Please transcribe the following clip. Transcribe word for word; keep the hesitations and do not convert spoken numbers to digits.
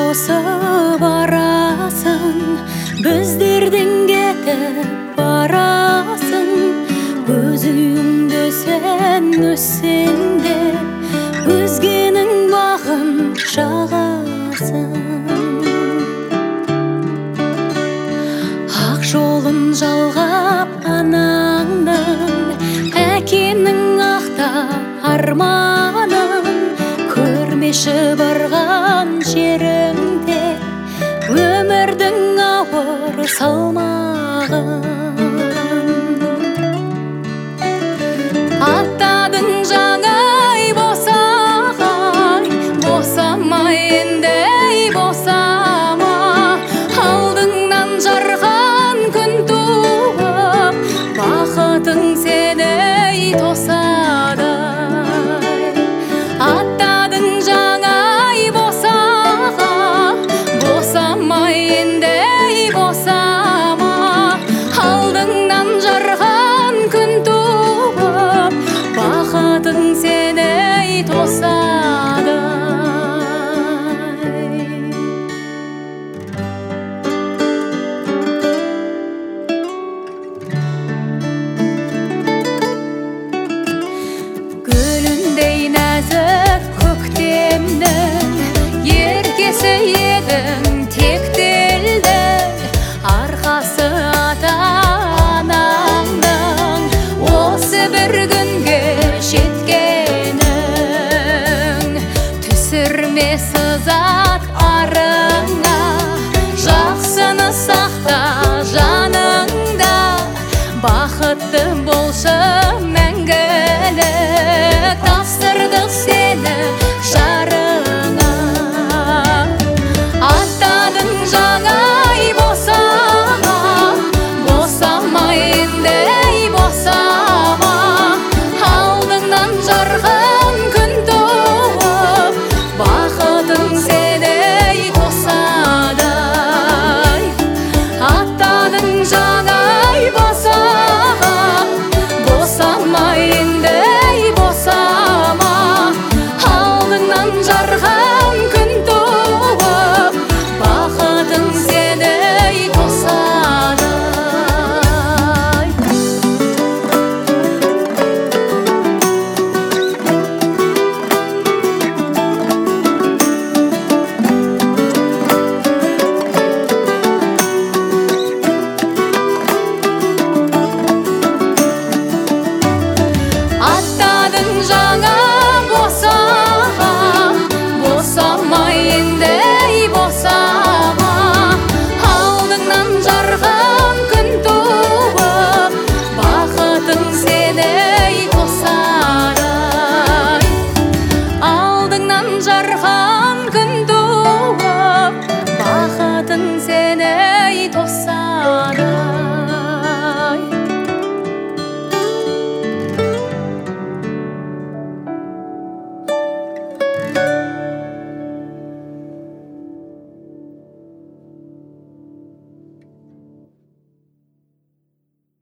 тосып барасың, біздерден кетіп барасың. Өз үйіңде сен өссең де, өзгенің бағын жағасың. Ақ жолын жалғап анаңның, әкенің ақта арманын, көрмеші барған жеріңде өмірдің ауыр салмағын. Аттадың жаңай босағай, босама енді ей босама. Алдыңнан жарған күн туып, бақытың сені ей тосады. Аттадың жаңай босаға, босама енді ей босама. Алдыңнан жарған күн туып, бақытың сені ей тосады. Гүліндей нәзік көктемдің, еркесі едің тектелдің. Арқасы ата-анаңның, осы бір күнге жеткенің. Түсірме сызат арыңа,